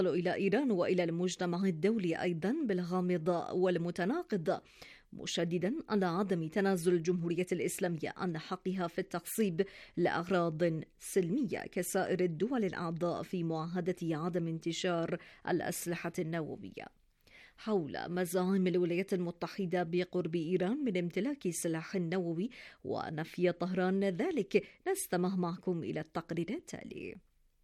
إلى إيران وإلى المجتمع الدولي أيضا بالغامض والمتناقض، مشددا على عدم تنازل الجمهورية الإسلامية عن حقها في التخصيب لأغراض سلمية كسائر الدول الأعضاء في معاهدة عدم انتشار الأسلحة النووية. حول مزاعم الولايات المتحدة بقرب إيران من امتلاك سلاح نووي ونفي طهران ذلك، نستمع معكم إلى التقرير التالي.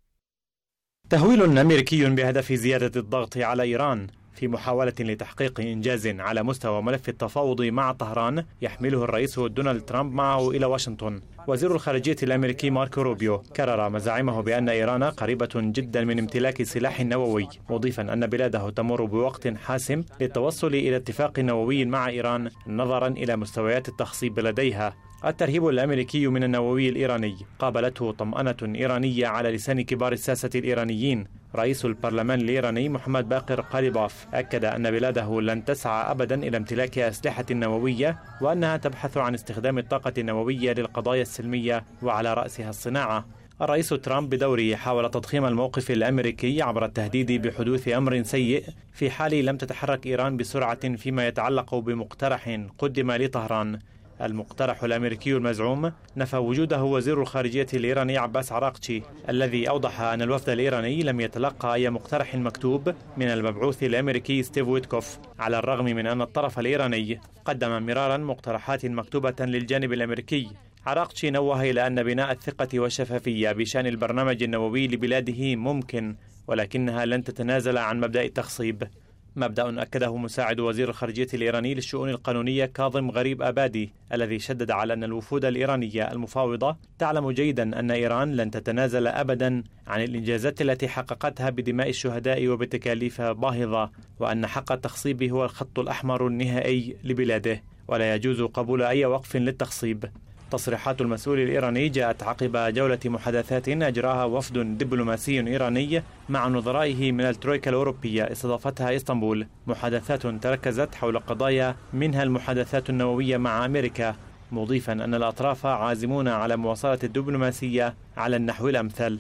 تهويل أمريكي بهدف زيادة الضغط على إيران في محاولة لتحقيق إنجاز على مستوى ملف التفاوض مع طهران يحمله الرئيس دونالد ترامب معه إلى واشنطن. وزير الخارجية الأمريكي ماركو روبيو كرر مزاعمه بأن إيران قريبة جدا من امتلاك سلاح نووي، مضيفا أن بلاده تمر بوقت حاسم للتوصل إلى اتفاق نووي مع إيران نظرا إلى مستويات التخصيب لديها. الترهيب الأمريكي من النووي الإيراني قابلته طمأنة إيرانية على لسان كبار الساسة الإيرانيين. رئيس البرلمان الإيراني محمد باقر قاليباف أكد أن بلاده لن تسعى أبدا إلى امتلاك أسلحة نووية، وأنها تبحث عن استخدام الطاقة النووية للقضايا السلمية وعلى رأسها الصناعة. الرئيس ترامب بدوره حاول تضخيم الموقف الأمريكي عبر التهديد بحدوث أمر سيء في حال لم تتحرك إيران بسرعة فيما يتعلق بمقترح قدم لطهران. المقترح الأمريكي المزعوم نفى وجوده وزير الخارجية الإيراني عباس عراقتشي، الذي أوضح أن الوفد الإيراني لم يتلقى أي مقترح مكتوب من المبعوث الأمريكي ستيف ويتكوف، على الرغم من أن الطرف الإيراني قدم مرارا مقترحات مكتوبة للجانب الأمريكي. عراقتشي نوه إلى أن بناء الثقة والشفافية بشأن البرنامج النووي لبلاده ممكن، ولكنها لن تتنازل عن مبدأ التخصيب، مبدأ أكده مساعد وزير الخارجية الإيراني للشؤون القانونية كاظم غريب آبادي، الذي شدد على أن الوفود الإيرانية المفاوضة تعلم جيدا أن إيران لن تتنازل أبدا عن الإنجازات التي حققتها بدماء الشهداء وبتكاليف باهظة، وأن حق التخصيب هو الخط الأحمر النهائي لبلاده، ولا يجوز قبول أي وقف للتخصيب. تصريحات المسؤول الإيراني جاءت عقب جولة محادثات أجراها وفد دبلوماسي إيراني مع نظرائه من الترويكا الأوروبية استضافتها إسطنبول، محادثات تركزت حول قضايا منها المحادثات النووية مع أمريكا، مضيفا أن الأطراف عازمون على مواصلة الدبلوماسية على النحو الأمثل.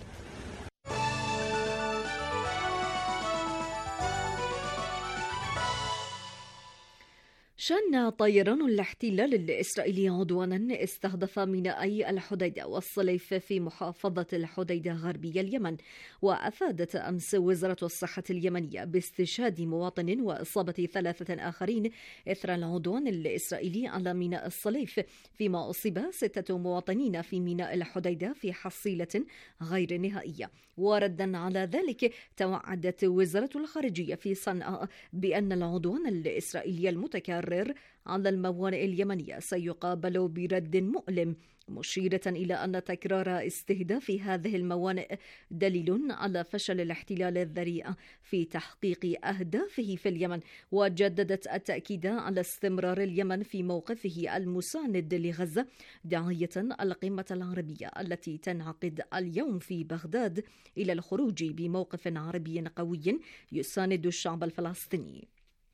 شن طيران الاحتلال الإسرائيلي عدوانا استهدف مينائي الحديدة والصليف في محافظة الحديدة غربي اليمن. وأفادت أمس وزارة الصحة اليمنية باستشهاد مواطن وإصابة 3 آخرين إثر العدوان الإسرائيلي على ميناء الصليف، فيما أصيب 6 مواطنين في ميناء الحديدة في حصيلة غير نهائية. وردا على ذلك توعدت وزارة الخارجية في صنعاء بأن العدوان الإسرائيلي المتكرر على الموانئ اليمنية سيقابل برد مؤلم، مشيرة إلى أن تكرار استهداف هذه الموانئ دليل على فشل الاحتلال الذريع في تحقيق أهدافه في اليمن. وجددت التأكيد على استمرار اليمن في موقفه المساند لغزة، داعية القمة العربية التي تنعقد اليوم في بغداد إلى الخروج بموقف عربي قوي يساند الشعب الفلسطيني.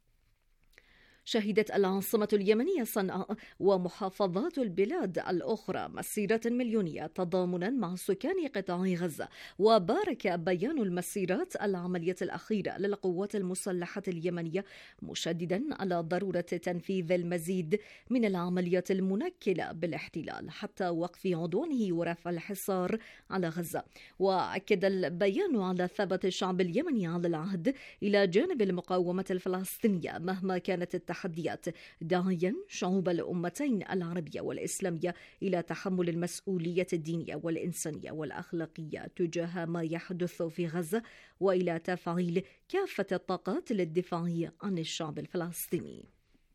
شهدت العاصمة اليمنية صنعاء ومحافظات البلاد الأخرى مسيرة مليونية تضامنا مع سكان قطاع غزة. وبارك بيان المسيرات العملية الأخيرة للقوات المسلحة اليمنية، مشددا على ضرورة تنفيذ المزيد من العمليات المنكلة بالاحتلال حتى وقف عدوانه ورفع الحصار على غزة. وأكد البيان على ثبات الشعب اليمني على العهد إلى جانب المقاومة الفلسطينية مهما كانت التحديات، داعيا شعوب الأمتين العربية والإسلامية إلى تحمل المسؤولية الدينية والإنسانية والأخلاقية تجاه ما يحدث في غزة، وإلى تفعيل كافة الطاقات للدفاع عن الشعب الفلسطيني.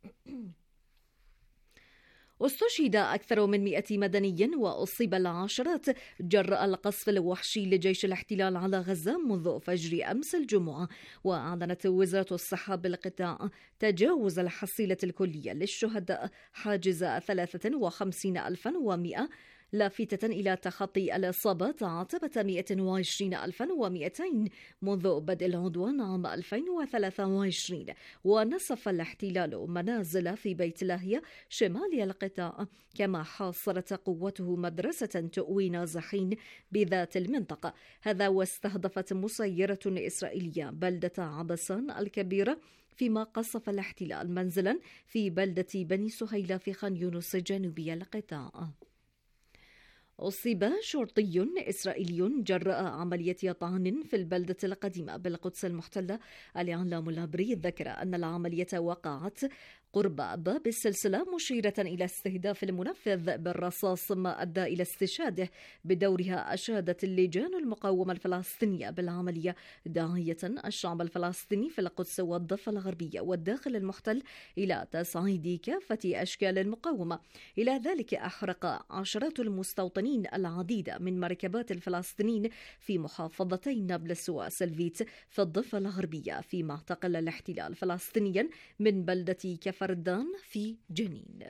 استشهد أكثر من 100 مدني وأصيب العشرات جراء القصف الوحشي لجيش الاحتلال على غزة منذ فجر أمس الجمعة. وأعلنت وزارة الصحة بالقطاع تجاوز الحصيلة الكلية للشهداء حاجز 53,100 لافتة إلى تخطي الإصابات عتبة 120,200 منذ بدء العدوان عام 2023. ونسف الاحتلال منازل في بيت لاهيا شمال القطاع، كما حاصرت قوته مدرسة تؤوي نازحين بذات المنطقة. هذا واستهدفت مسيرة إسرائيلية بلدة عبسان الكبيرة، فيما قصف الاحتلال منزلا في بلدة بني سهيلة في خان يونس جنوبي القطاع. أصيب شرطي إسرائيلي جراء عملية طعن في البلدة القديمة بالقدس المحتلة. الإعلام العبري ذكر أن العملية وقعت قرب باب السلسلة، مشيرة إلى استهداف المنفذ بالرصاص ما أدى إلى استشهاده. بدورها أشادت اللجان المقاومة الفلسطينية بالعملية، داعية الشعب الفلسطيني في القدس والضفة الغربية والداخل المحتل إلى تصعيد كافة أشكال المقاومة. إلى ذلك أحرق عشرات المستوطنين العديد من مركبات الفلسطينيين في محافظتي نابلس وسلفيت في الضفة الغربية، فيما اعتقل الاحتلال فلسطينيا من بلدة فردان في جنين.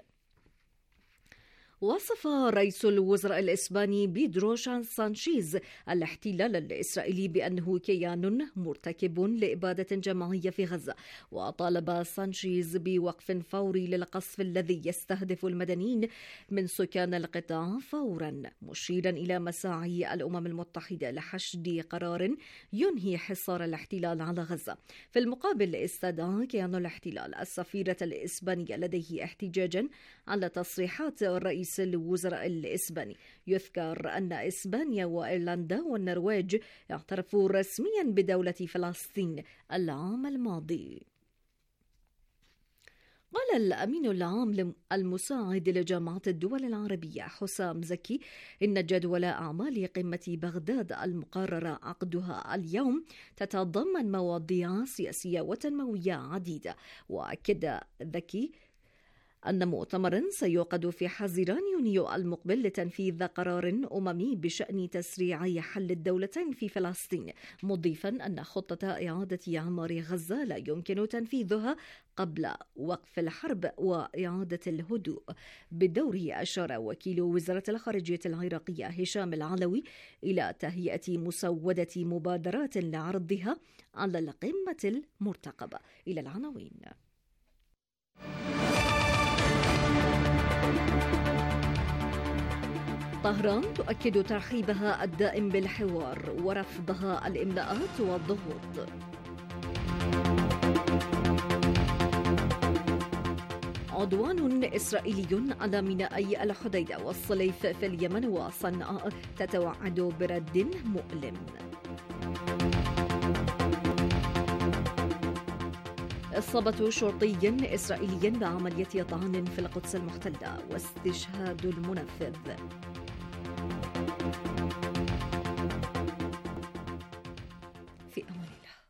وصف رئيس الوزراء الإسباني بيدرو سانشيز الاحتلال الإسرائيلي بأنه كيان مرتكب لإبادة جماعية في غزة، وطالب سانشيز بوقف فوري للقصف الذي يستهدف المدنيين من سكان القطاع فورا، مشيرا إلى مساعي الأمم المتحدة لحشد قرار ينهي حصار الاحتلال على غزة. في المقابل استدعى كيان الاحتلال السفيرة الإسبانية لديه احتجاجا على تصريحات رئيس الوزراء الإسباني. يذكر أن إسبانيا وإيرلندا والنرويج اعترفوا رسميا بدولة فلسطين العام الماضي. قال الأمين العام المساعد لجامعة الدول العربية حسام زكي إن جدول أعمال قمة بغداد المقرر عقدها اليوم تتضمن مواضيع سياسية وتنموية عديدة. وأكد زكي أن مؤتمر سيعقد في حزيران يونيو المقبل لتنفيذ قرار أممي بشأن تسريع حل الدولتين في فلسطين، مضيفا أن خطة إعادة إعمار غزة لا يمكن تنفيذها قبل وقف الحرب وإعادة الهدوء. بدوره أشار وكيل وزارة الخارجية العراقية هشام العلوي إلى تهيئة مسودة مبادرات لعرضها على القمة المرتقبة. إلى العناوين. طهران تؤكد ترحيبها الدائم بالحوار ورفضها الإملاءات والضغوط. عدوان إسرائيلي على مينائي الحديدة والصليف في اليمن وصنعاء تتوعد برد مؤلم. إصابة شرطي إسرائيلي بعملية طعن في القدس المحتلة واستشهاد المنفذ. في أمان الله.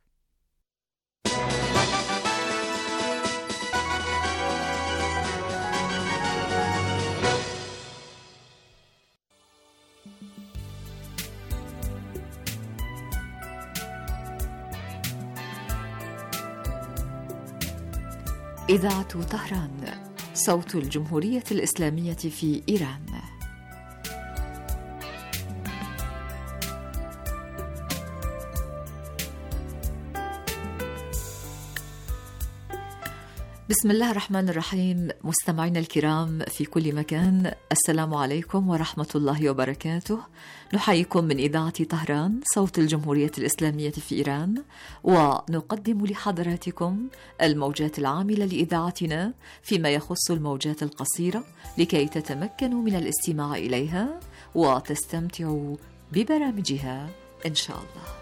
إذاعة طهران، صوت الجمهورية الإسلامية في إيران. بسم الله الرحمن الرحيم. مستمعينا الكرام في كل مكان، السلام عليكم ورحمة الله وبركاته. نحييكم من إذاعة طهران، صوت الجمهورية الإسلامية في إيران، ونقدم لحضراتكم الموجات العاملة لإذاعتنا فيما يخص الموجات القصيرة، لكي تتمكنوا من الاستماع إليها وتستمتعوا ببرامجها إن شاء الله.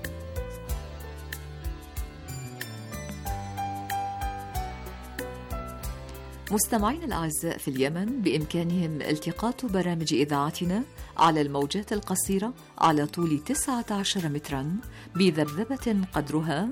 مستمعين الأعزاء في اليمن بإمكانهم التقاط برامج إذاعتنا على الموجات القصيرة على طول 19 مترا بذبذبة قدرها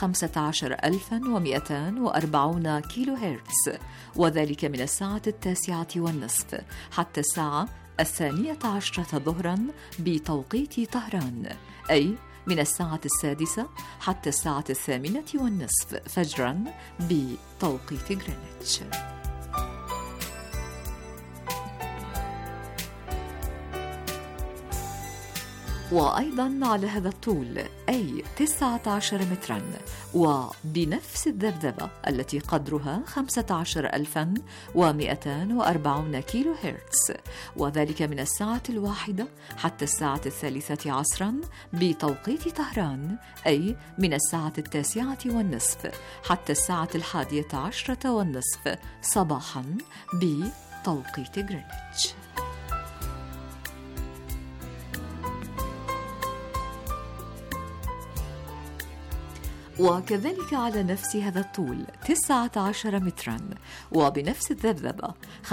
15240 كيلو هرتز، وذلك من الساعة 9:30 حتى الساعة 12 ظهرا بتوقيت طهران، أي من الساعة 6 حتى الساعة 8:30 فجرا بتوقيت غرينتش. وأيضا على هذا الطول أي 19 مترا، وبنفس الذبذبة التي قدرها 15240 كيلو هرتز، وذلك من الساعة 1 حتى الساعة 3 عصرا بتوقيت طهران، أي من الساعة 9:30 حتى الساعة 11:30 صباحا بتوقيت غرينتش. وكذلك على نفس هذا الطول 19 مترا، وبنفس الذبذبة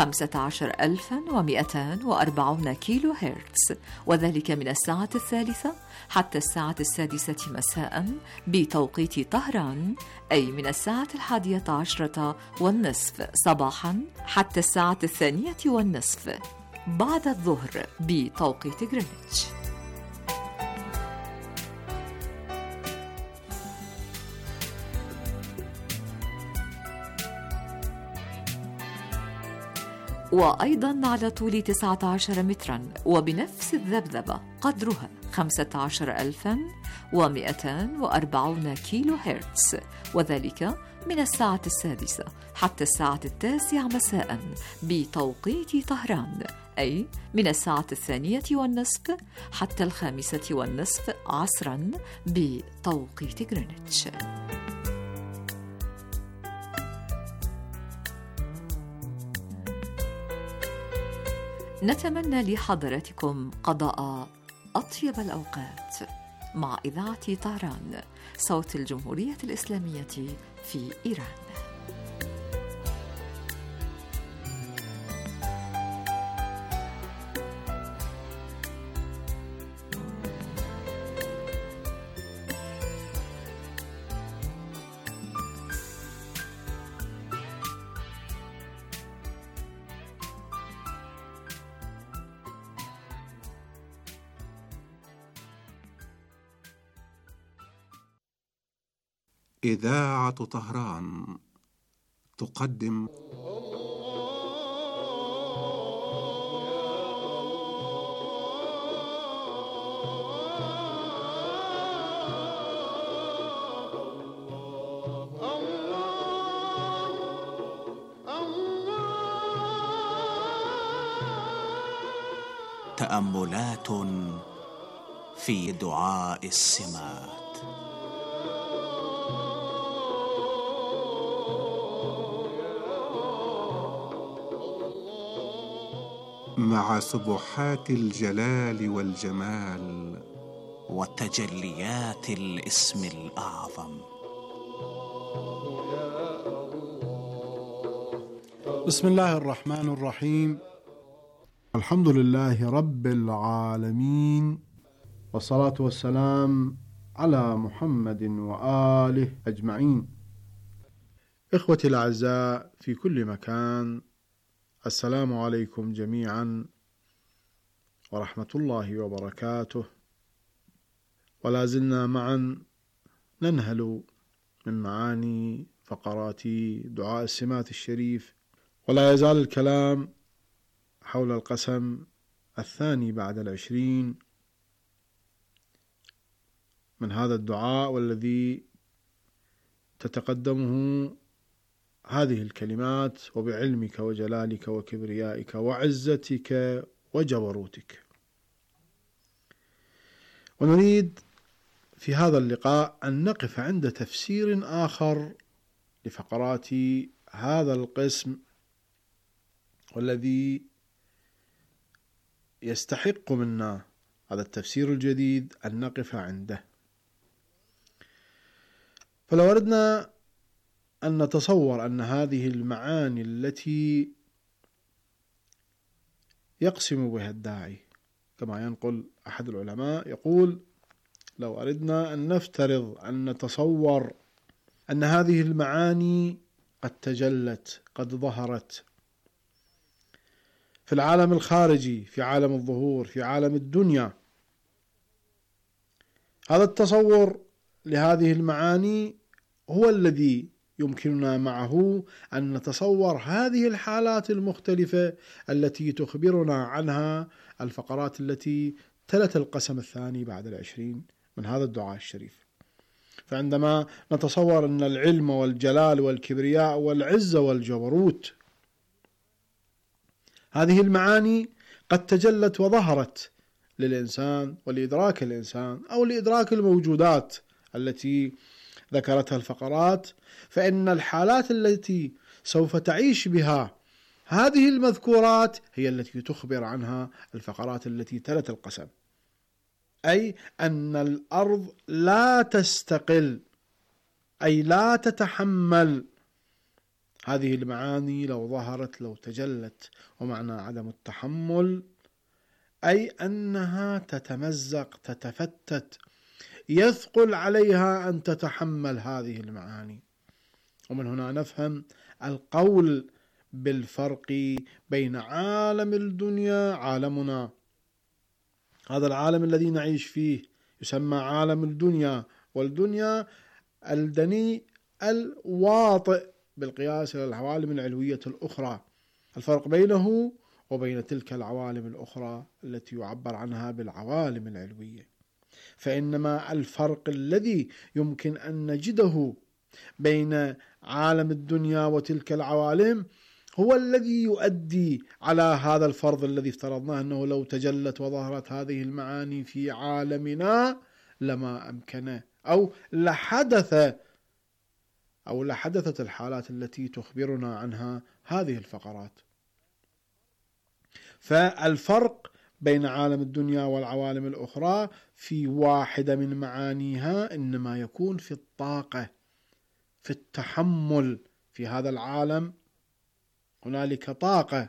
15240 كيلو هرتز، وذلك من الساعة 3 حتى الساعة 6 مساء بتوقيت طهران، أي من الساعة 11:30 صباحا حتى الساعة 2:30 بعد الظهر بتوقيت غرينتش. وأيضا على طول 19 مترا، وبنفس الذبذبة قدرها 15240 كيلو هرتز، وذلك من الساعة 6 حتى الساعة 9 مساء بتوقيت طهران، أي من الساعة 2:30 حتى 5:30 عصرا بتوقيت غرينتش. نتمنى لحضراتكم قضاء أطيب الأوقات مع إذاعة طهران، صوت الجمهورية الإسلامية في إيران. إذاعة طهران تقدم تأملات في دعاء السمات. مع سبحات الجلال والجمال وتجليات الاسم الأعظم. بسم الله الرحمن الرحيم، الحمد لله رب العالمين، والصلاة والسلام على محمد وآله أجمعين. إخوتي الأعزاء في كل مكان، السلام عليكم جميعا ورحمة الله وبركاته. ولا زلنا معا ننهل من معاني فقرات دعاء السمات الشريف، ولا يزال الكلام حول القسم الثاني بعد 20 من هذا الدعاء، والذي تتقدمه هذه الكلمات: وبعلمك وجلالك وكبريائك وعزتك وجبروتك. ونريد في هذا اللقاء أن نقف عند تفسير آخر لفقرات هذا القسم، والذي يستحق منا هذا التفسير الجديد أن نقف عنده. فلو أردنا أن نتصور أن هذه المعاني التي يقسم بها الداعي، كما ينقل أحد العلماء يقول: لو أردنا أن نفترض أن نتصور أن هذه المعاني قد تجلت، قد ظهرت في العالم الخارجي، في عالم الظهور، في عالم الدنيا، هذا التصور لهذه المعاني هو الذي يمكننا معه أن نتصور هذه الحالات المختلفة التي تخبرنا عنها الفقرات التي تلت القسم الثاني بعد 20 من هذا الدعاء الشريف. فعندما نتصور أن العلم والجلال والكبرياء والعزة والجبروت هذه المعاني قد تجلت وظهرت للإنسان ولإدراك الإنسان أو لإدراك الموجودات التي ذكرتها الفقرات، فإن الحالات التي سوف تعيش بها هذه المذكورات هي التي تخبر عنها الفقرات التي تلت القسم، أي أن الأرض لا تستقل، أي لا تتحمل هذه المعاني لو ظهرت لو تجلت. ومعنى عدم التحمل أي أنها تتمزق تتفتت، يثقل عليها أن تتحمل هذه المعاني. ومن هنا نفهم القول بالفرق بين عالم الدنيا، عالمنا هذا العالم الذي نعيش فيه يسمى عالم الدنيا، والدنيا الدني الواطئ بالقياس إلى العوالم العلوية الأخرى. الفرق بينه وبين تلك العوالم الأخرى التي يعبر عنها بالعوالم العلوية، فإنما الفرق الذي يمكن أن نجده بين عالم الدنيا وتلك العوالم هو الذي يؤدي على هذا الفرض الذي افترضناه، أنه لو تجلت وظهرت هذه المعاني في عالمنا لما أمكنه أو لحدثت الحالات التي تخبرنا عنها هذه الفقرات. فالفرق بين عالم الدنيا والعوالم الأخرى في واحدة من معانيها إنما يكون في الطاقة، في التحمل. في هذا العالم هنالك طاقة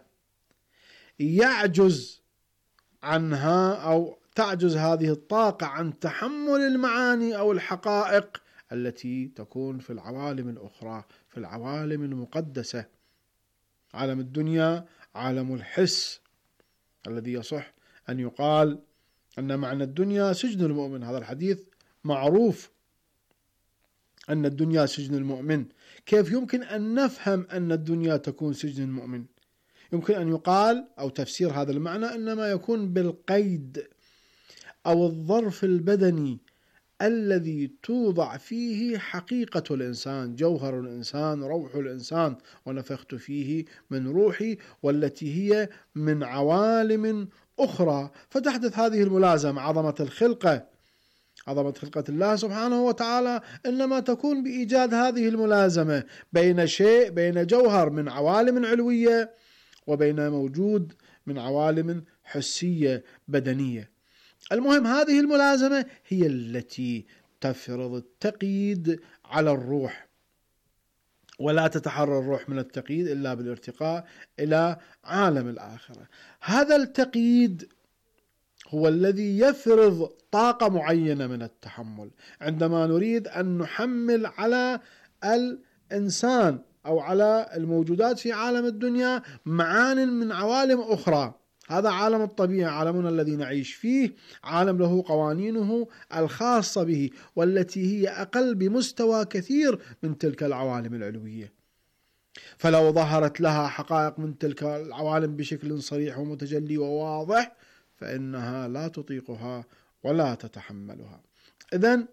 يعجز عنها أو تعجز هذه الطاقة عن تحمل المعاني أو الحقائق التي تكون في العوالم الأخرى، في العوالم المقدسة. عالم الدنيا عالم الحس الذي يصح أن يقال أن معنى الدنيا سجن المؤمن. هذا الحديث معروف أن الدنيا سجن المؤمن. كيف يمكن أن نفهم أن الدنيا تكون سجن المؤمن؟ يمكن أن يقال أو تفسير هذا المعنى إنما يكون بالقيد أو الظرف البدني الذي توضع فيه حقيقة الإنسان، جوهر الإنسان، روح الإنسان، ونفخت فيه من روحي، والتي هي من عوالم أخرى. فتحدث هذه الملازمة. عظمة الخلقة الله سبحانه وتعالى إنما تكون بإيجاد هذه الملازمة بين جوهر من عوالم علوية وبين موجود من عوالم حسية بدنية. المهم هذه الملازمة هي التي تفرض التقييد على الروح، ولا تتحرر الروح من التقييد إلا بالارتقاء إلى عالم الآخرة. هذا التقييد هو الذي يفرض طاقة معينة من التحمل. عندما نريد أن نحمل على الإنسان أو على الموجودات في عالم الدنيا معان من عوالم أخرى، هذا عالم الطبيعة، عالمنا الذي نعيش فيه، عالم له قوانينه الخاصة به، والتي هي أقل بمستوى كثير من تلك العوالم العلوية. فلو ظهرت لها حقائق من تلك العوالم بشكل صريح ومتجلي وواضح فإنها لا تطيقها ولا تتحملها. إذن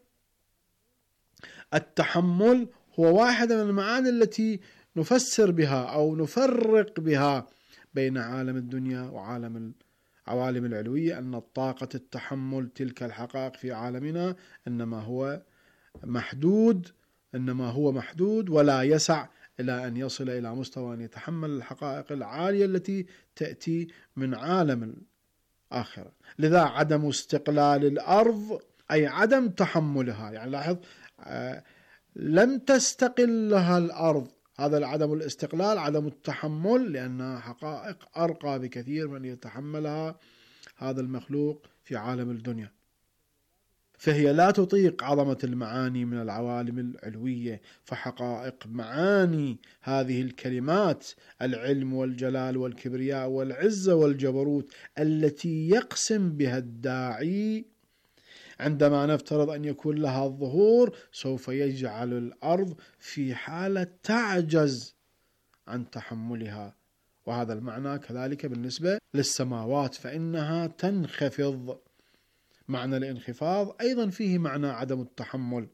التحمل هو واحدة من المعاني التي نفسر بها أو نفرق بها بين عالم الدنيا وعالم العوالم العلوية، أن الطاقة التحمل تلك الحقائق في عالمنا إنما هو محدود ولا يسع إلى أن يصل إلى مستوى أن يتحمل الحقائق العالية التي تأتي من عالم الآخرة. لذا عدم استقلال الأرض أي عدم تحملها، يعني لاحظ لم تستقل لها الأرض، هذا العدم الاستقلال عدم التحمل، لأنها حقائق أرقى بكثير من يتحملها هذا المخلوق في عالم الدنيا. فهي لا تطيق عظمة المعاني من العوالم العلوية. فحقائق معاني هذه الكلمات، العلم والجلال والكبرياء والعزة والجبروت التي يقسم بها الداعي، عندما نفترض أن يكون لها الظهور سوف يجعل الأرض في حالة تعجز عن تحملها. وهذا المعنى كذلك بالنسبة للسماوات، فإنها تنخفض معنى الانخفاض أيضا فيه معنى عدم التحمل،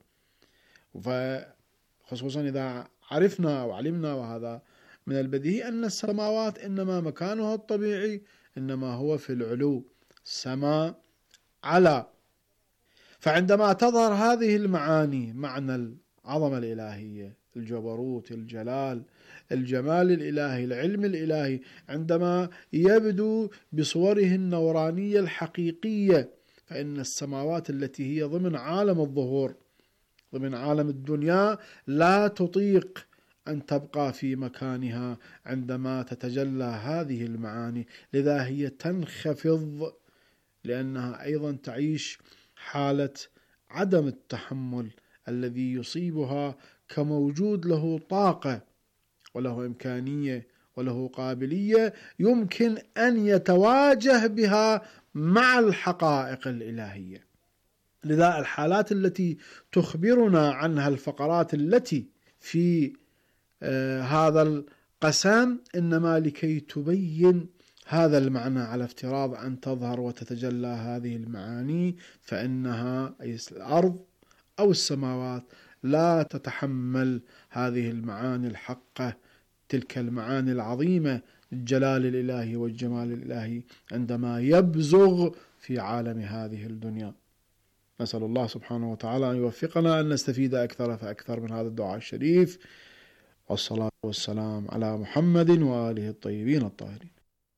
خصوصا إذا عرفنا وعلمنا، وهذا من البديهي، أن السماوات إنما مكانها الطبيعي إنما هو في العلو، السماء على. فعندما تظهر هذه المعاني، معنى العظمة الإلهية، الجبروت، الجلال، الجمال الإلهي، العلم الإلهي، عندما يبدو بصوره النورانية الحقيقية، فإن السماوات التي هي ضمن عالم الظهور، ضمن عالم الدنيا، لا تطيق أن تبقى في مكانها عندما تتجلى هذه المعاني، لذا هي تنخفض، لأنها أيضا تعيش حالة عدم التحمل الذي يصيبها كموجود له طاقة وله إمكانية وله قابلية يمكن أن يتواجه بها مع الحقائق الإلهية. لذا الحالات التي تخبرنا عنها الفقرات التي في هذا القسم إنما لكي تبين هذا المعنى، على افتراض أن تظهر وتتجلى هذه المعاني، فإنها أي الأرض أو السماوات لا تتحمل هذه المعاني الحقة، تلك المعاني العظيمة، الجلال الإلهي والجمال الإلهي، عندما يبزغ في عالم هذه الدنيا. نسأل الله سبحانه وتعالى أن يوفقنا أن نستفيد أكثر فأكثر من هذا الدعاء الشريف، والصلاة والسلام على محمد وآله الطيبين الطاهرين.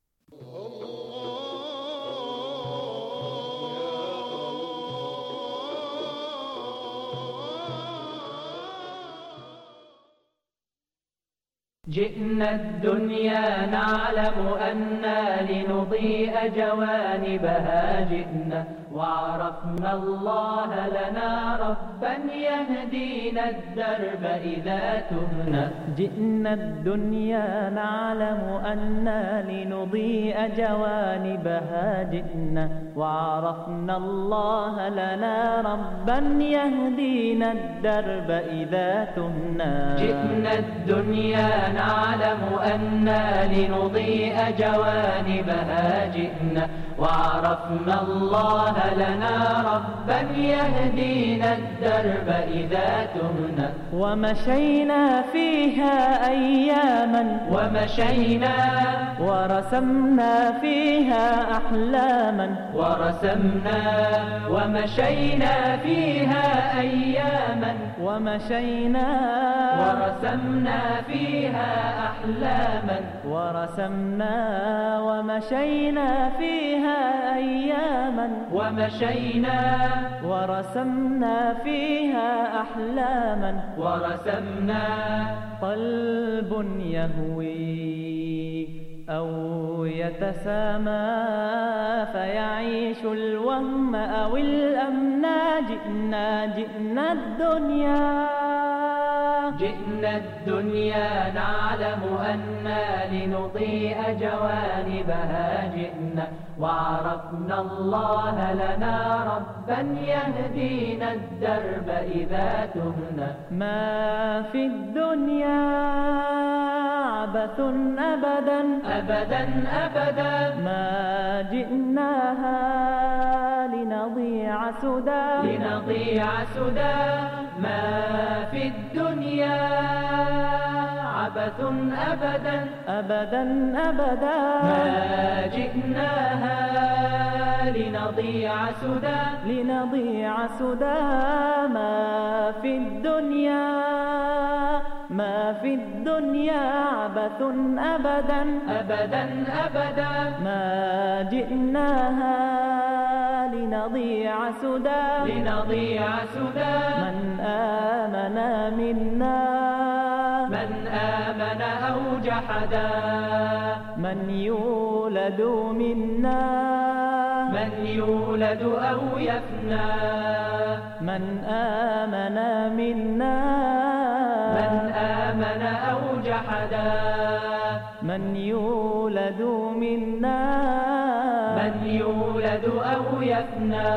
جئنا الدنيا نعلم أننا لنضيء جوانبها، جئنا وعرفنا الله لنا ربا يهدينا الدرب إذا تهنا. جئنا الدنيا نعلم أننا لنضيء جوانبها، جئنا وعرفنا الله لنا ربا يهدينا الدرب إذا تهنا. جئنا الدنيا نعلم أننا لنضيء جوانبها، جئنا وعرفنا الله لنا ربا يهدينا الدرب إذا تهنا. ومشينا فيها أياما ومشينا ورسمنا فيها أحلاما ورسمنا ومشينا فيها أياما ومشينا ورسمنا فيها أحلاما ورسمنا ومشينا فيها أياما ومشينا ورسمنا فيها أحلاما ورسمنا. قلب يهوي أو يتسامى فيعيش الوهم أو الأمنا. جئنا الدنيا نعلم أننا لنضيء جوانبها، جئنا وعرفنا الله لنا ربا يهدينا الدرب إذا تهنا. ما في الدنيا عبث أبدا أبدا أبدا، ما جئناها لنضيع سدى لنضيع سدى. ما في الدنيا عبث أبدا أبدا أبدا، ما جئناها لنضيع سدى لنضيع سدى. ما في الدنيا عبث أبدا أبدا أبدا، ما جئناها لنضيع سدى لنضيع سدى. من آمن أو جحدا، من يولد منا من يولد أو يفنى. من آمن منا من آمن أو جحدا، من يولد منا من يولد أو يفنى.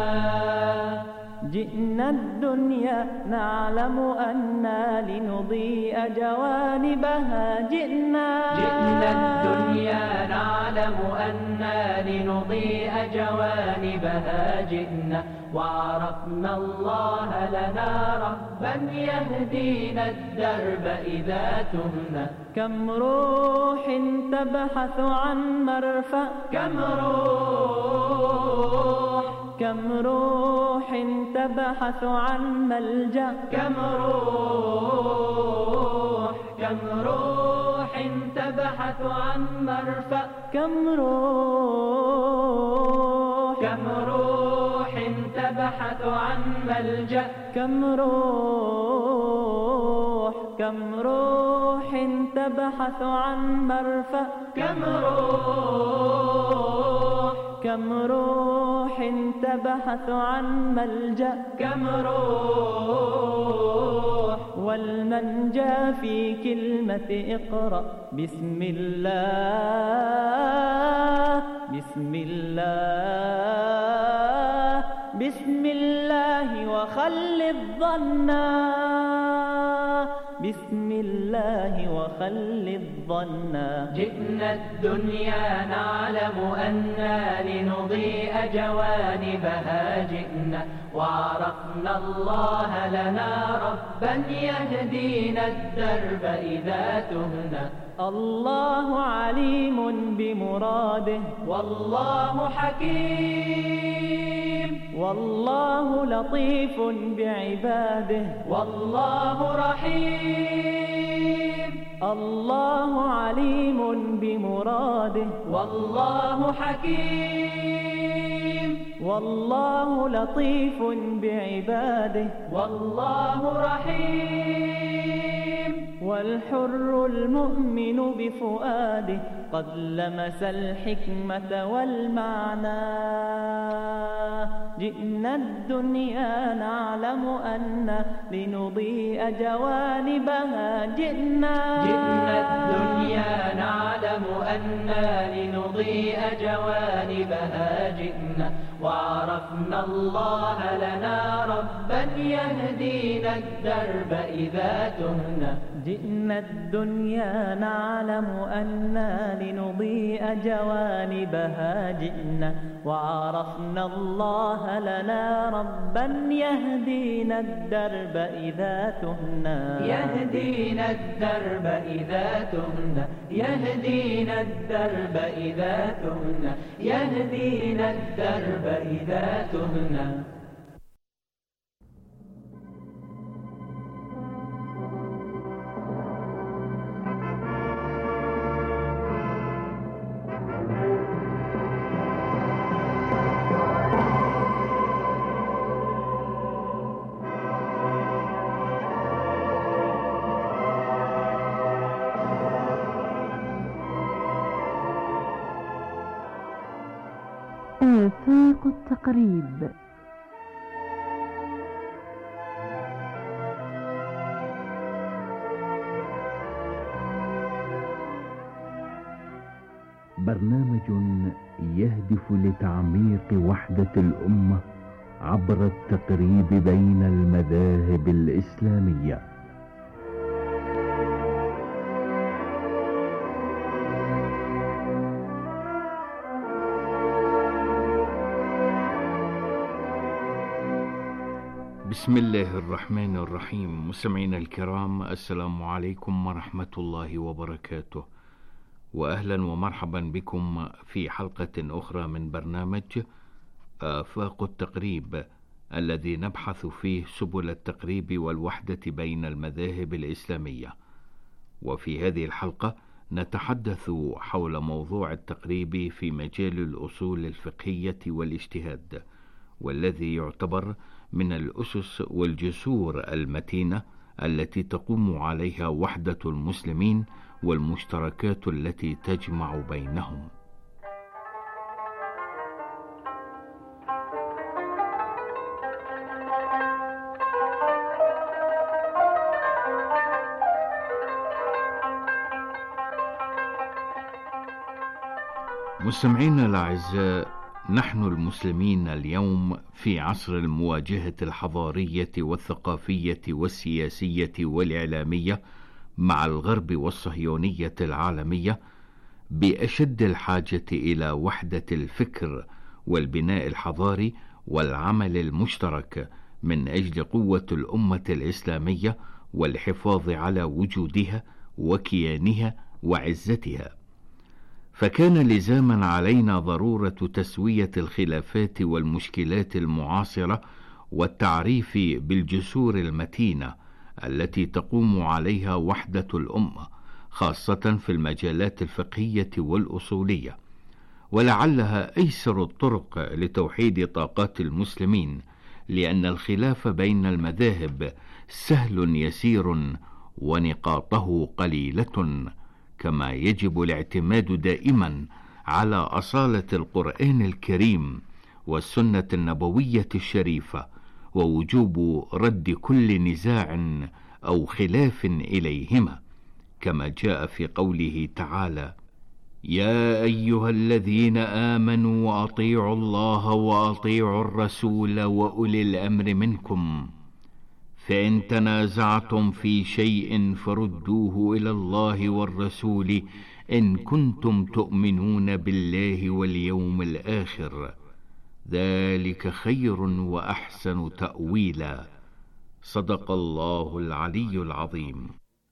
جئنا الدنيا نعلم أننا لنضيء جوانبها، جئنا الدنيا الدنيا نعلم أنا لنضيء جوانبها جئنا وعرفنا الله لنا ربا يهدينا الدرب إذا تهنا كم روح تبحث عن مرفأ كم روح تبحث عن ملجأ كم روح تبحث عن مرفأ كم روح تبحث عن ملجأ كم روح تبحث عن مرفأ كم روح تبحث عن ملجأ كم روح والمنجى في كلمة اقرأ بسم الله بسم الله بسم الله وخل الظنا بسم الله وخل الظنا جئنا الدنيا نعلم أنا لنضيء جوانبها جئنا وعرفنا الله لنا ربا يهدينا الدرب إذا تهنا الله عليم بمراده والله حكيم والله لطيف بعباده والله رحيم الله عليم بمراده والله حكيم والله لطيف بعباده والله رحيم والحر المؤمن بفؤاده قد لمس الحكمة والمعنى جئنا الدنيا نعلم أن لنضيء جوانبها جئنا الدنيا نعلم أن لنضيء جوانبها جئنا وعرفنا الله لنا ربا يهدينا الدرب إذا تهنا جئنا الدنيا نعلم أنا لنضيء جوانبها جئنا وعرفنا الله لنا ربا يهدينا الدرب إذا تهنا يهدينا الدرب إذا تهنا يهدينا الدرب إذا تهنا يهدينا الدرب إذا تهنا آفاق التقريب. برنامج يهدف لتعميق وحدة الأمة عبر التقريب بين المذاهب الإسلامية. بسم الله الرحمن الرحيم. مستمعينا الكرام، السلام عليكم ورحمة الله وبركاته، وأهلا ومرحبا بكم في حلقة أخرى من برنامج آفاق التقريب، الذي نبحث فيه سبل التقريب والوحدة بين المذاهب الإسلامية. وفي هذه الحلقة نتحدث حول موضوع التقريب في مجال الأصول الفقهية والاجتهاد، والذي يعتبر من الأسس والجسور المتينة التي تقوم عليها وحدة المسلمين والمشتركات التي تجمع بينهم. مستمعينا الأعزاء، نحن المسلمين اليوم في عصر المواجهة الحضارية والثقافية والسياسية والإعلامية مع الغرب والصهيونية العالمية، بأشد الحاجة إلى وحدة الفكر والبناء الحضاري والعمل المشترك من أجل قوة الأمة الإسلامية والحفاظ على وجودها وكيانها وعزتها. فكان لزاما علينا ضرورة تسوية الخلافات والمشكلات المعاصرة والتعريف بالجسور المتينة التي تقوم عليها وحدة الأمة، خاصة في المجالات الفقهية والأصولية، ولعلها أيسر الطرق لتوحيد طاقات المسلمين، لأن الخلاف بين المذاهب سهل يسير ونقاطه قليلة، كما يجب الاعتماد دائما على أصالة القرآن الكريم والسنة النبوية الشريفة، ووجوب رد كل نزاع أو خلاف إليهما، كما جاء في قوله تعالى: يا أيها الذين آمنوا أطيعوا الله وأطيعوا الرسول وأولي الأمر منكم، فإن تنازعتم في شيء فردوه إلى الله والرسول إن كنتم تؤمنون بالله واليوم الآخر، ذلك خير وأحسن تأويلا. صدق الله العلي العظيم.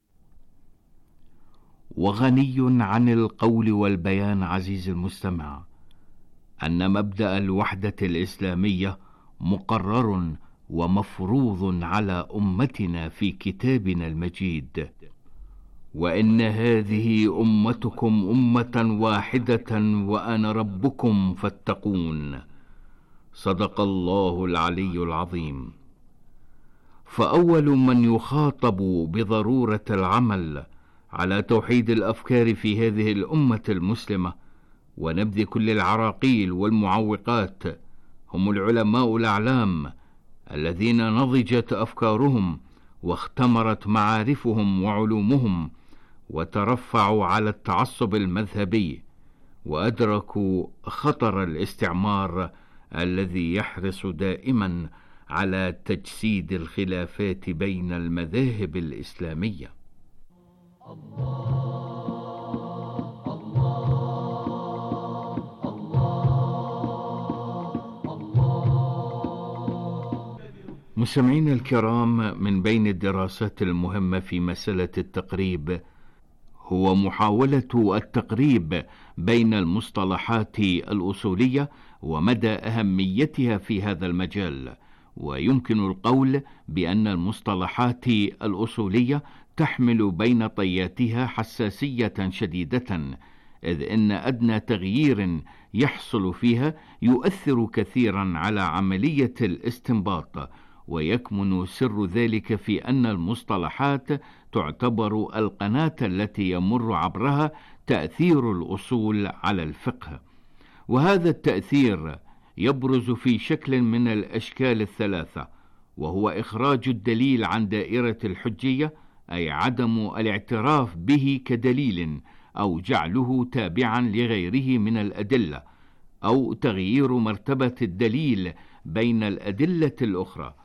وغني عن القول والبيان عزيز المستمع أن مبدأ الوحدة الإسلامية مقرر ومفروض على أمتنا في كتابنا المجيد: وإن هذه أمتكم أمة واحدة وأنا ربكم فاتقون. صدق الله العلي العظيم. فأول من يخاطب بضرورة العمل على توحيد الأفكار في هذه الأمة المسلمة ونبذ كل العراقيل والمعوقات هم العلماء الأعلام، الذين نضجت أفكارهم واختمرت معارفهم وعلومهم، وترفعوا على التعصب المذهبي، وأدركوا خطر الاستعمار الذي يحرص دائما على تجسيد الخلافات بين المذاهب الإسلامية. مستمعينا الكرام، من بين الدراسات المهمة في مسألة التقريب هو محاولة التقريب بين المصطلحات الأصولية ومدى أهميتها في هذا المجال. ويمكن القول بأن المصطلحات الأصولية تحمل بين طياتها حساسية شديدة، إذ إن أدنى تغيير يحصل فيها يؤثر كثيرا على عملية الاستنباط، ويكمن سر ذلك في أن المصطلحات تعتبر القناة التي يمر عبرها تأثير الأصول على الفقه. وهذا التأثير يبرز في شكل من الأشكال الثلاثة، وهو إخراج الدليل عن دائرة الحجية، أي عدم الاعتراف به كدليل أو جعله تابعا لغيره من الأدلة، أو تغيير مرتبة الدليل بين الأدلة الأخرى،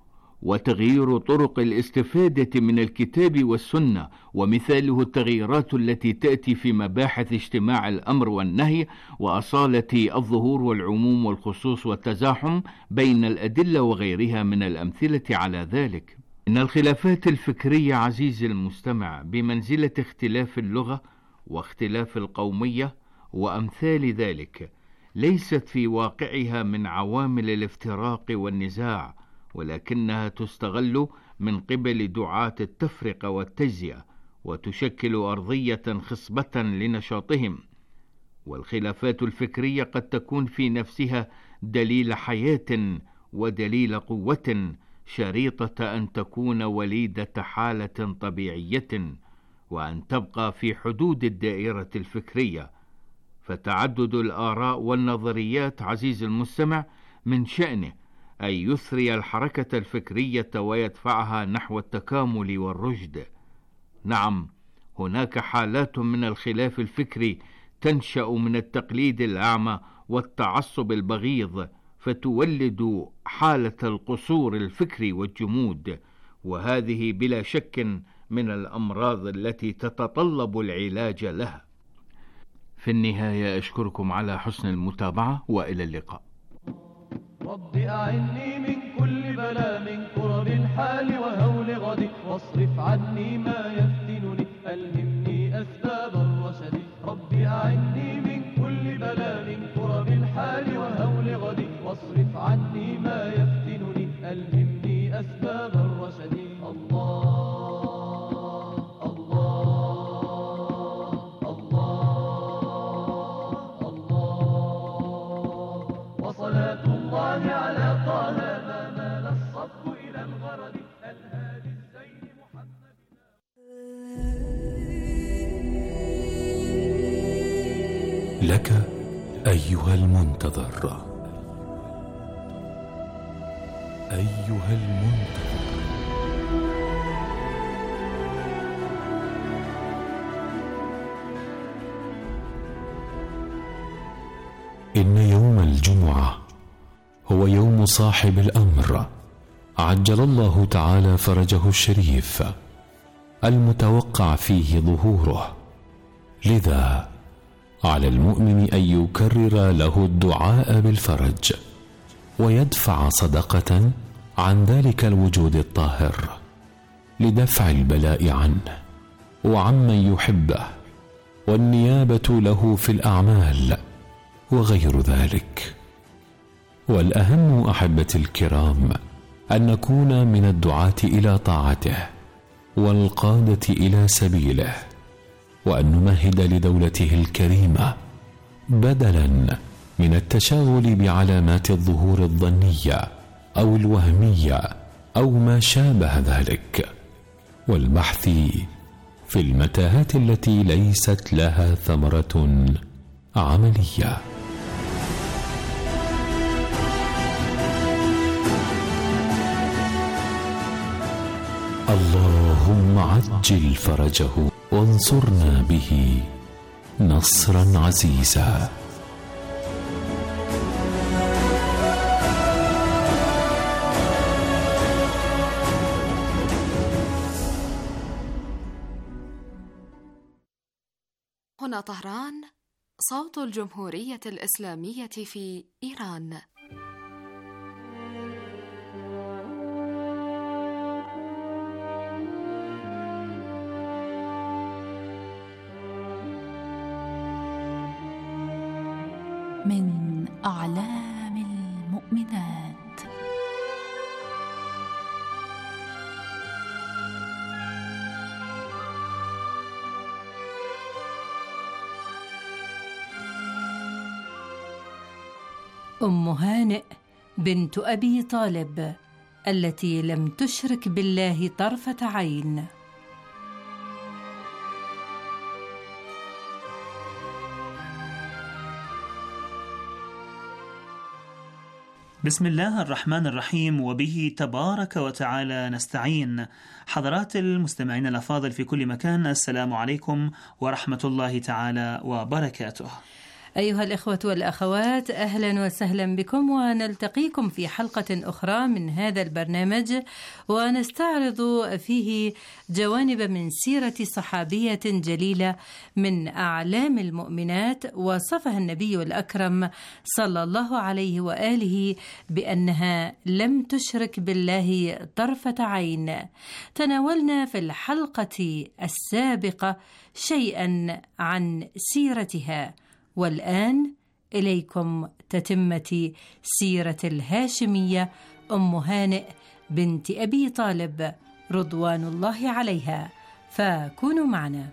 وتغيير طرق الاستفادة من الكتاب والسنة، ومثاله التغييرات التي تأتي في مباحث اجتماع الأمر والنهي، وأصالة الظهور والعموم والخصوص والتزاحم بين الأدلة وغيرها من الأمثلة على ذلك. إن الخلافات الفكرية عزيزي المستمع بمنزلة اختلاف اللغة واختلاف القومية وأمثال ذلك، ليست في واقعها من عوامل الافتراق والنزاع، ولكنها تستغل من قبل دعاة التفرقة والتجزئة، وتشكل أرضية خصبة لنشاطهم. والخلافات الفكرية قد تكون في نفسها دليل حياة ودليل قوة، شريطة أن تكون وليدة حالة طبيعية، وأن تبقى في حدود الدائرة الفكرية. فتعدد الآراء والنظريات عزيز المستمع من شأنه أن يثري الحركة الفكرية ويدفعها نحو التكامل والرشد. نعم، هناك حالات من الخلاف الفكري تنشأ من التقليد الأعمى والتعصب البغيض، فتولد حالة القصور الفكري والجمود، وهذه بلا شك من الأمراض التي تتطلب العلاج لها. في النهاية أشكركم على حسن المتابعة وإلى اللقاء. رب أعني من كل بلاء، من كرب الحال وهول غد، واصرف عني ما يفتنني، ألهمني أسباب الرشد. رب أعني من كل بلاء، من كرب الحال وهول غد، واصرف عني ما يفتنني، ألهمني أسباب الرشد. وصلاة الله على طه ما مال الصف إلى الغرد، الهادي الزين محمد. لك أيها المنتظر، أيها المنتظر، إن يوم الجمعة هو يوم صاحب الأمر، عجل الله تعالى فرجه الشريف المتوقع فيه ظهوره. لذا على المؤمن أن يكرر له الدعاء بالفرج، ويدفع صدقة عن ذلك الوجود الطاهر لدفع البلاء عنه وعمن يحبه، والنيابة له في الأعمال وغير ذلك. والأهم أحبتي الكرام أن نكون من الدعاة إلى طاعته والقادة إلى سبيله، وأن نمهد لدولته الكريمة بدلا من التشاغل بعلامات الظهور الظنية أو الوهمية أو ما شابه ذلك، والبحث في المتاهات التي ليست لها ثمرة عملية. اللهم عجل فرجه وانصرنا به نصرا عزيزا. هنا طهران، صوت الجمهورية الإسلامية في إيران. من أعلام المؤمنات. أم هانئ بنت أبي طالب التي لم تشرك بالله طرفة عين. بسم الله الرحمن الرحيم، وبه تبارك وتعالى نستعين. حضرات المستمعين الأفاضل في كل مكان، السلام عليكم ورحمة الله تعالى وبركاته. أيها الإخوة والأخوات، أهلا وسهلا بكم، ونلتقيكم في حلقة أخرى من هذا البرنامج، ونستعرض فيه جوانب من سيرة صحابية جليلة من أعلام المؤمنات، وصفها النبي الأكرم صلى الله عليه وآله بأنها لم تشرك بالله طرفة عين. تناولنا في الحلقة السابقة شيئا عن سيرتها، والآن إليكم تتمة سيرة الهاشمية أم هانئ بنت أبي طالب رضوان الله عليها، فكونوا معنا.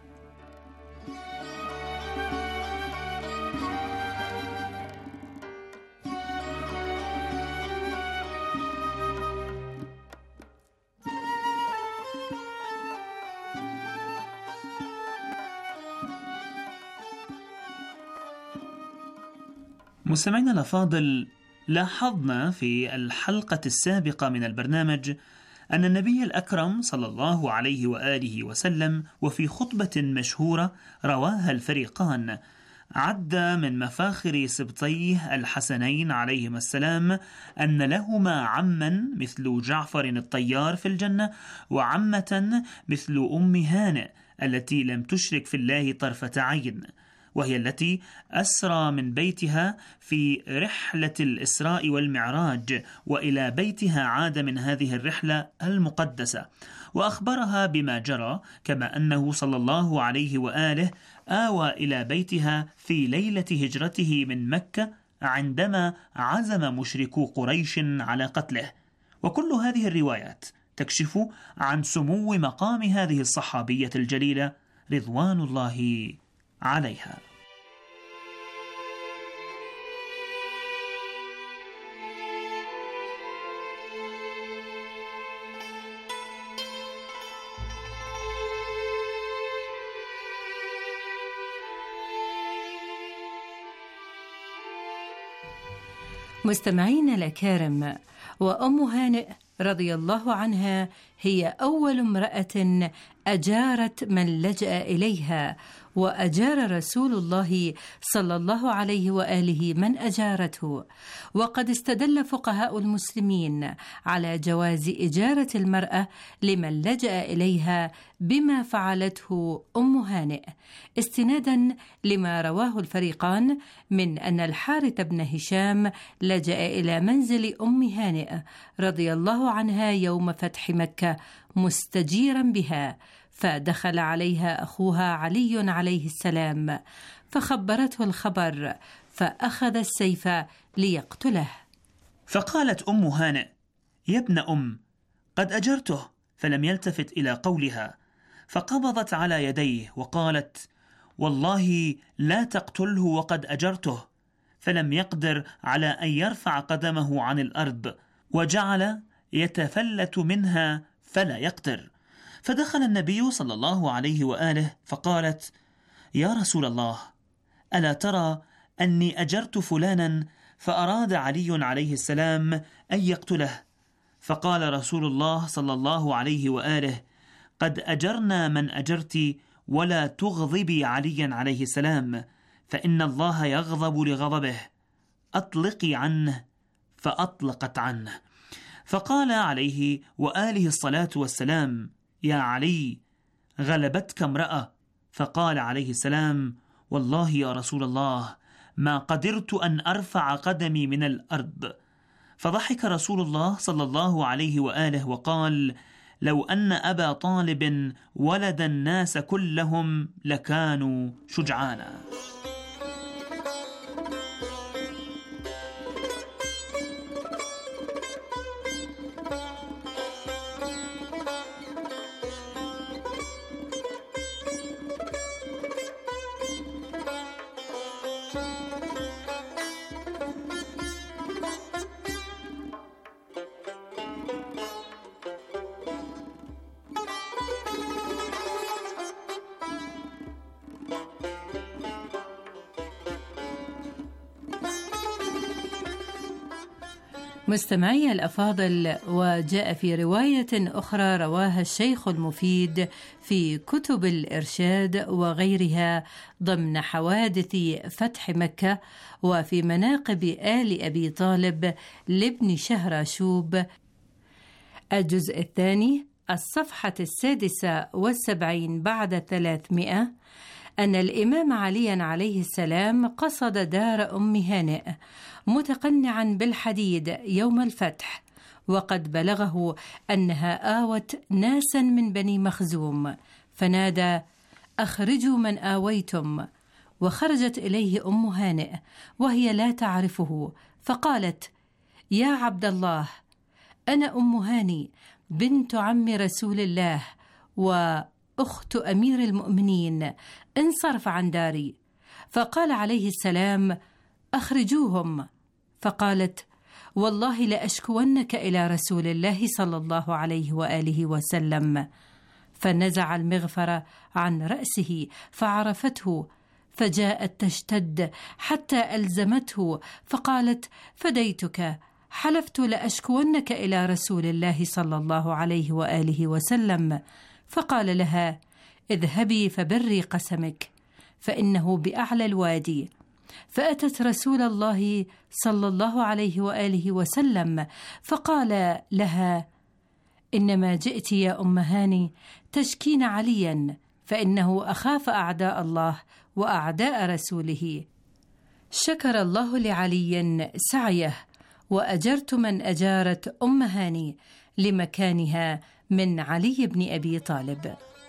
مستمعينا الأفاضل، لاحظنا في الحلقة السابقة من البرنامج أن النبي الأكرم صلى الله عليه وآله وسلم وفي خطبة مشهورة رواها الفريقان عد من مفاخر سبطيه الحسنين عليهما السلام أن لهما عما مثل جعفر الطيار في الجنة، وعمة مثل أم هانئ التي لم تشرك في الله طرفة عين. وهي التي أسرى من بيتها في رحلة الإسراء والمعراج، وإلى بيتها عاد من هذه الرحلة المقدسة، وأخبرها بما جرى، كما أنه صلى الله عليه وآله آوى إلى بيتها في ليلة هجرته من مكة عندما عزم مشركو قريش على قتله. وكل هذه الروايات تكشف عن سمو مقام هذه الصحابية الجليلة رضوان الله عليها. مستمعين الأكارم، وأم هانئ رضي الله عنها هي أول امرأة أجارت من لجأ إليها، وأجار رسول الله صلى الله عليه وآله من أجارته. وقد استدل فقهاء المسلمين على جواز إجارة المرأة لمن لجأ إليها بما فعلته أم هانئ، استنادا لما رواه الفريقان من أن الحارث بن هشام لجأ إلى منزل أم هانئ رضي الله عنها يوم فتح مكة مستجيرا بها، فدخل عليها أخوها علي عليه السلام فخبرته الخبر، فأخذ السيف ليقتله. فقالت أم هانئ: يا ابن قد أجرته، فلم يلتفت إلى قولها، فقبضت على يديه وقالت: والله لا تقتله وقد أجرته، فلم يقدر على أن يرفع قدمه عن الأرض، وجعل يتفلت منها فلا يقدر. فدخل النبي صلى الله عليه وآله فقالت: يا رسول الله، ألا ترى أني أجرت فلانا فأراد علي عليه السلام أن يقتله؟ فقال رسول الله صلى الله عليه وآله: قد أجرنا من أجرت، ولا تغضبي عليا عليه السلام، فإن الله يغضب لغضبه، أطلقي عنه. فأطلقت عنه. فقال عليه وآله الصلاة والسلام: يا علي، غلبتك امرأة. فقال عليه السلام: والله يا رسول الله ما قدرت أن أرفع قدمي من الأرض. فضحك رسول الله صلى الله عليه وآله وقال: لو أن أبا طالب ولد الناس كلهم لكانوا شجعانا. مستمعي الأفاضل، وجاء في رواية أخرى رواها الشيخ المفيد في كتب الإرشاد وغيرها ضمن حوادث فتح مكة وفي مناقب آل أبي طالب لابن شهراشوب، الجزء الثاني الصفحة 76 بعد 300، أن الإمام علي عليه السلام قصد دار أم هانئ متقنعا بالحديد يوم الفتح، وقد بلغه أنها آوت ناسا من بني مخزوم، فنادى: أخرجوا من آويتم. وخرجت إليه أم هانئ وهي لا تعرفه، فقالت: يا عبد الله، أنا أم هاني بنت عم رسول الله وأخت أمير المؤمنين، انصرف عن داري. فقال عليه السلام: أخرجوهم. فقالت: والله لأشكونك إلى رسول الله صلى الله عليه وآله وسلم. فنزع المغفر عن رأسه فعرفته، فجاءت تشتد حتى ألزمته، فقالت: فديتك، حلفت لأشكونك إلى رسول الله صلى الله عليه وآله وسلم. فقال لها: اذهبي فبري قسمك، فإنه بأعلى الوادي. فأتت رسول الله صلى الله عليه وآله وسلم فقال لها: إنما جئت يا أم هاني تشكين عليا، فإنه أخاف أعداء الله وأعداء رسوله. شكر الله لعلي سعيه، وأجرت من أجارت أم هاني لمكانها من علي بن أبي طالب.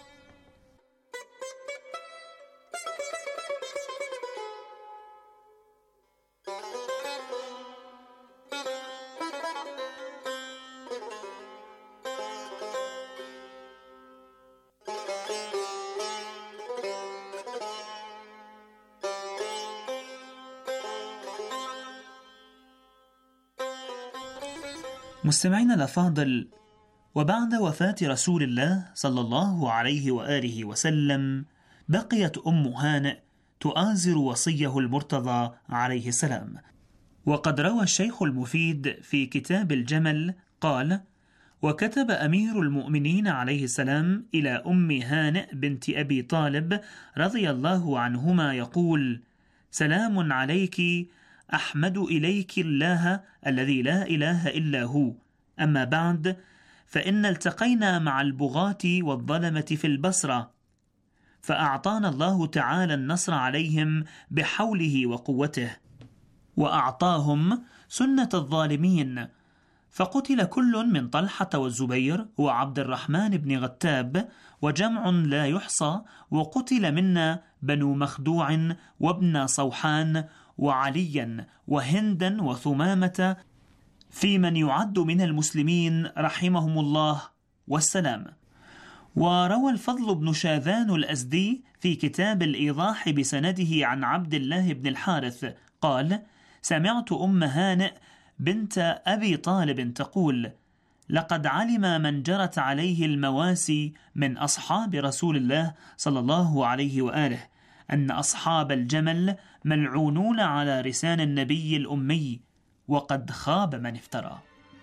مستمعينا الأفاضل، وبعد وفاة رسول الله صلى الله عليه وآله وسلم بقيت أم هانئ تؤازر وصيه المرتضى عليه السلام. وقد روى الشيخ المفيد في كتاب الجمل قال: وكتب أمير المؤمنين عليه السلام إلى أم هانئ بنت أبي طالب رضي الله عنهما يقول: سلام عليك، أحمد إليك الله الذي لا إله إلا هو، أما بعد، فإن التقينا مع البغاة والظلمة في البصرة، فأعطانا الله تعالى النصر عليهم بحوله وقوته، وأعطاهم سنة الظالمين، فقتل كل من طلحة والزبير وعبد الرحمن بن غتاب وجمع لا يحصى، وقتل منا بنو مخدوع وابن صوحان وعليا وهندا وثمامة، في من يعد من المسلمين رحمهم الله والسلام. وروى الفضل بن شاذان الأزدي في كتاب الإيضاح بسنده عن عبد الله بن الحارث قال: سمعت أم هانئ بنت أبي طالب تقول: لقد علم من جرت عليه المواسي من أصحاب رسول الله صلى الله عليه وآله أن أصحاب الجمل ملعونون على لسان النبي الأمي، وقد خاب من افترى.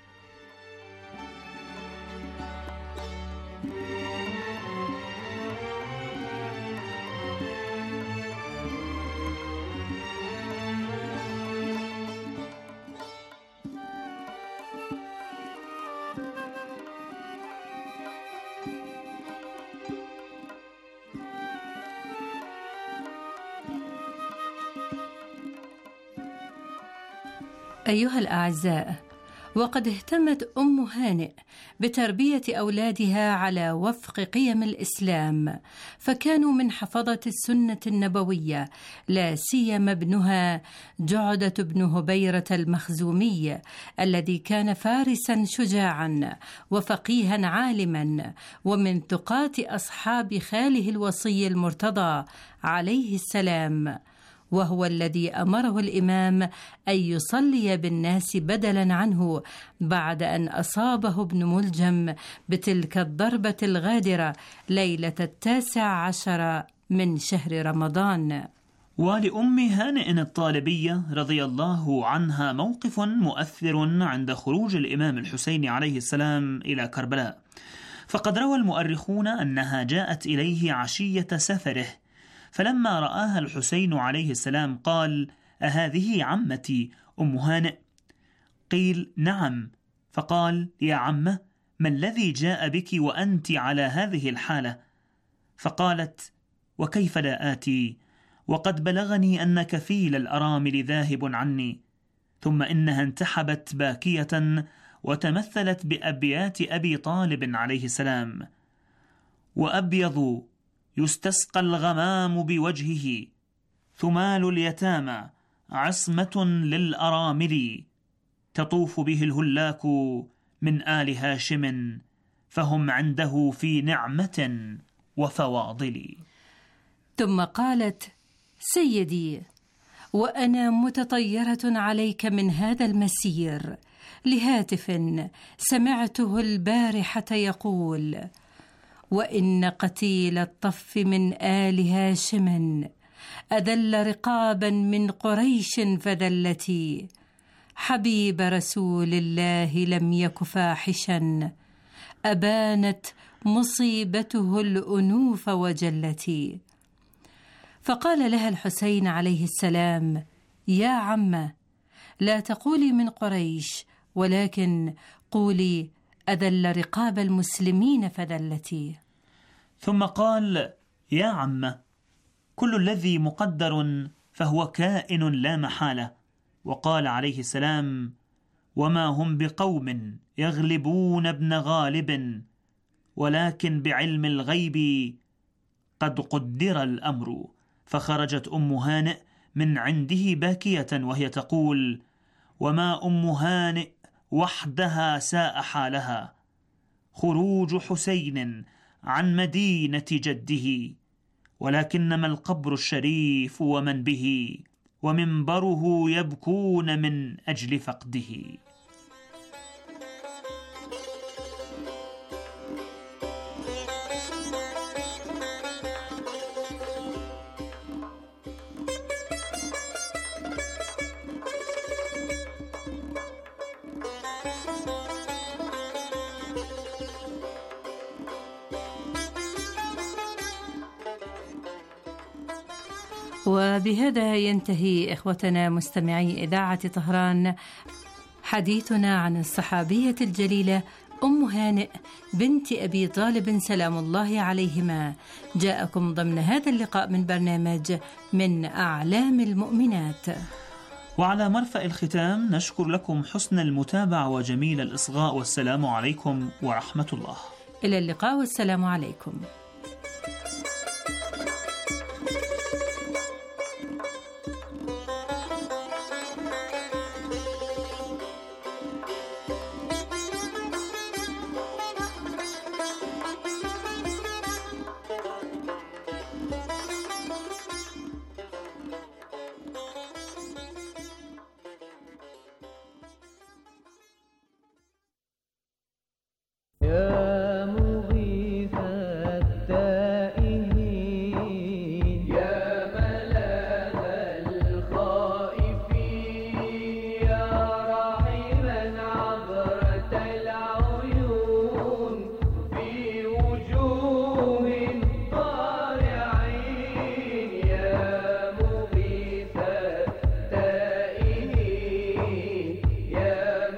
أيها الأعزاء، وقد اهتمت أم هانئ بتربية أولادها على وفق قيم الإسلام، فكانوا من حفظة السنة النبوية، لا سيما ابنها جعدة بن هبيرة المخزومي الذي كان فارسا شجاعا وفقيها عالما، ومن ثقات أصحاب خاله الوصي المرتضى عليه السلام، وهو الذي أمره الإمام أن يصلي بالناس بدلا عنه بعد أن أصابه ابن ملجم بتلك الضربة الغادرة ليلة 19 من شهر رمضان. ولأم هانئ الطالبية رضي الله عنها موقف مؤثر عند خروج الإمام الحسين عليه السلام إلى كربلاء، فقد روى المؤرخون أنها جاءت إليه عشية سفره، فلما رآها الحسين عليه السلام قال: أهذه عمتي أم هانئ؟ قيل: نعم. فقال: يا عمة، ما الذي جاء بك وأنت على هذه الحالة؟ فقالت: وكيف لا آتي وقد بلغني أن كفيل الأرامل ذاهب عني. ثم إنها انتحبت باكية وتمثلت بأبيات أبي طالب عليه السلام: وأبيض يستسقى الغمام بوجهه، ثمال اليتامى عصمة للأرامل، تطوف به الهلاك من آل هاشم، فهم عنده في نعمة وفواضل. ثم قالت: سيدي، وأنا متطيرة عليك من هذا المسير لهاتف سمعته البارحة يقول: وإن قتيل الطف من آل هاشم أذل رقابا من قريش فذلتي، حبيب رسول الله لم يك فاحشا، أبانت مصيبته الأنوف وجلتي. فقال لها الحسين عليه السلام: يا عمة، لا تقولي من قريش، ولكن قولي أذل رقاب المسلمين فذلتي. ثم قال: يا عم، كل الذي مقدر فهو كائن لا محالة. وقال عليه السلام: وما هم بقوم يغلبون ابن غالب، ولكن بعلم الغيب قد قدر الأمر. فخرجت أم هانئ من عنده باكية وهي تقول: وما أم هانئ وحدها ساء حالها، خروج حسين عن مدينة جده، ولكنما القبر الشريف ومن به، ومنبره يبكون من أجل فقده. وبهذا ينتهي إخوتنا مستمعي إذاعة طهران حديثنا عن الصحابية الجليلة أم هانئ بنت أبي طالب سلام الله عليهما. جاءكم ضمن هذا اللقاء من برنامج من أعلام المؤمنات. وعلى مرفأ الختام نشكر لكم حسن المتابعة وجميل الإصغاء، والسلام عليكم ورحمة الله. إلى اللقاء والسلام عليكم. يا مغيث التائهين، يا ملاذ الخائفين، يا راحما عبرة العيون في وجوه طارعين، يا مغيث التائهين، يا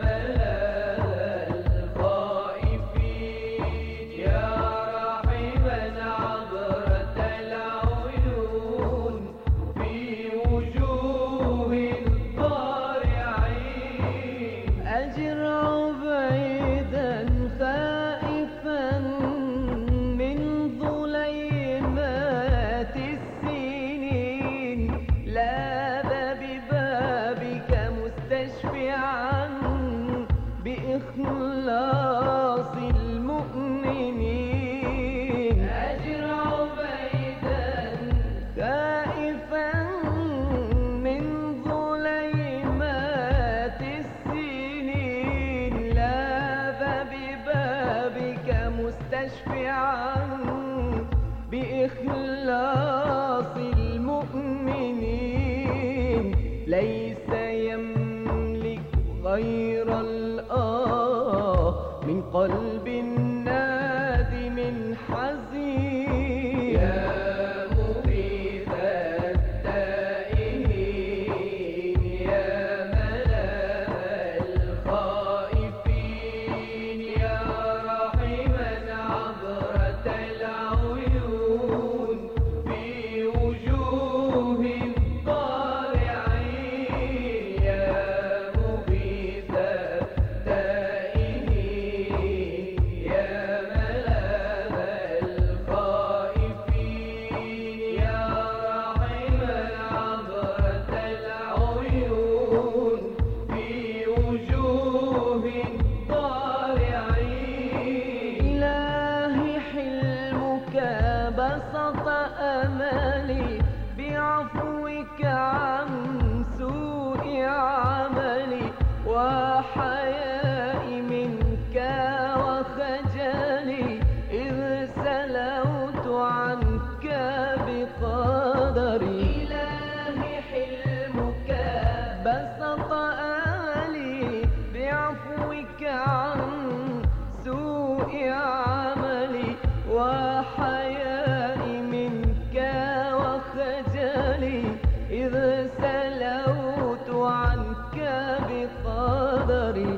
بإخلاص المؤمنين، أجرع بعيدا خائفا من ظليمات السنين، لاذ ببابك مستشفعا بإخلاص المؤمنين، ليس يملك غير من قلب نادم حزين، يا مغيث التائهين، يا ملاذ الخائفين، يا راحما عبرة العيون في وجوه طارعين، يا مغيث بسط أملي بعفوك عن سوء عملي، وحيائي منك وخجلي إذ سلوت عنك بقدري. إلهي حلمك بسط أملي بعفوك عن سوء عملي، وحيائي منك وخجلي إذ سلوت عنك بقدري.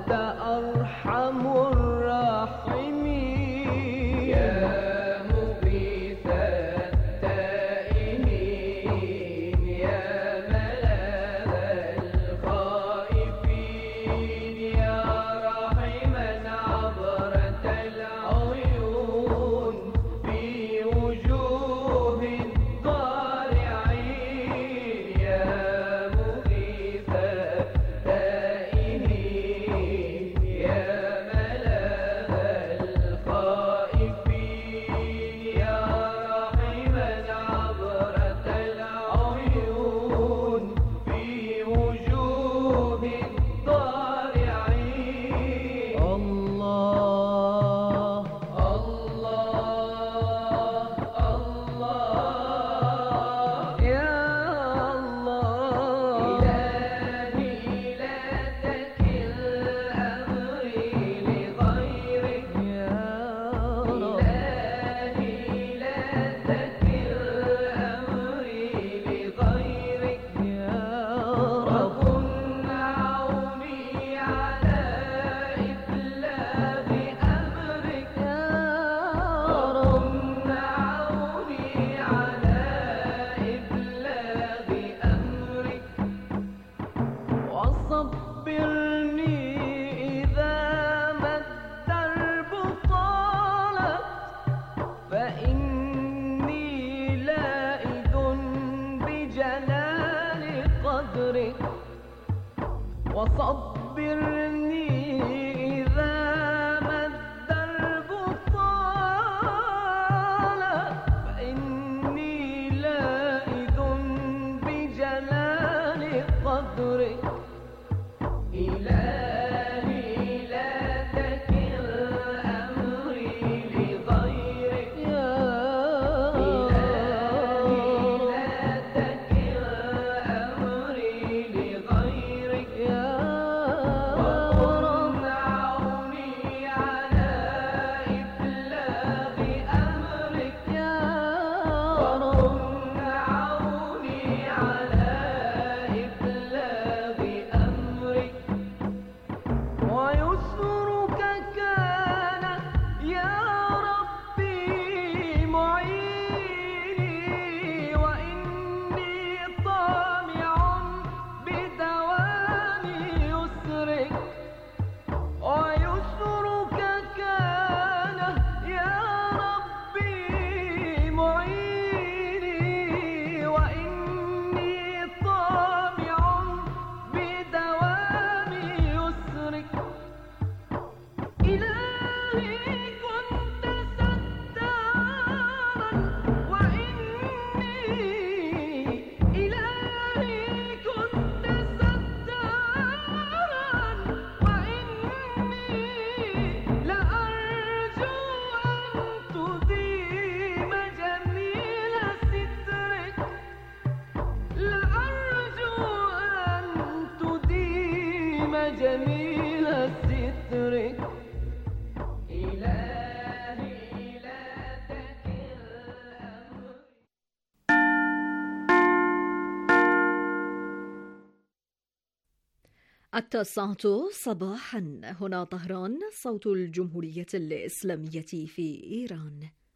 التاسعة صباحا، هنا طهران، صوت الجمهورية الإسلامية في إيران.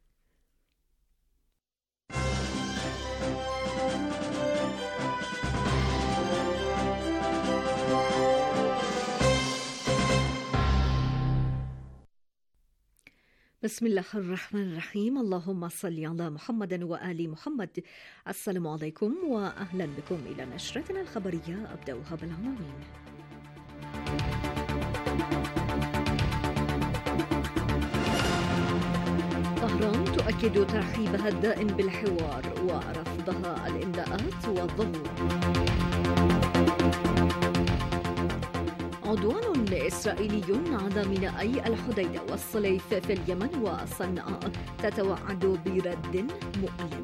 بسم الله الرحمن الرحيم، اللهم صل على محمد وآل محمد. السلام عليكم وأهلا بكم إلى نشرتنا الخبرية، أبدأها بالعناوين. طهران تؤكد ترحيبها الدائم بالحوار ورفضها الإملاءات والظهور. عدوان إسرائيلي على مينائي الحديدة والصليف في اليمن وصنعاء تتوعد برد مؤلم.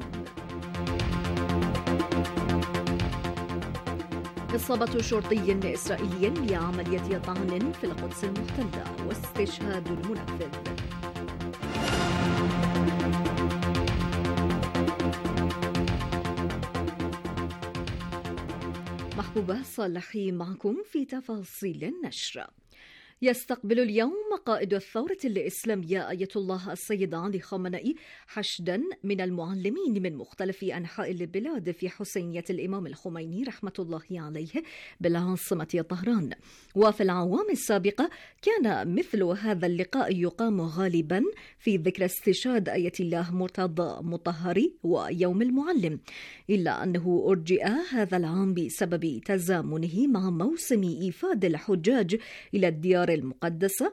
إصابة شرطي إسرائيلي بعملية طعن في القدس المحتلة واستشهاد المنفذ. محبوبة صالحي معكم في تفاصيل النشر. يستقبل اليوم قائد الثورة الإسلامية آية الله السيد علي خامنئي حشدا من المعلمين من مختلف أنحاء البلاد في حسينية الإمام الخميني رحمة الله عليه بالعاصمة طهران. وفي الأعوام السابقة كان مثل هذا اللقاء يقام غالبا في ذكرى استشهاد آية الله مرتضى مطهري ويوم المعلم، إلا أنه أرجئ هذا العام بسبب تزامنه مع موسم إيفاد الحجاج إلى الديار المقدسة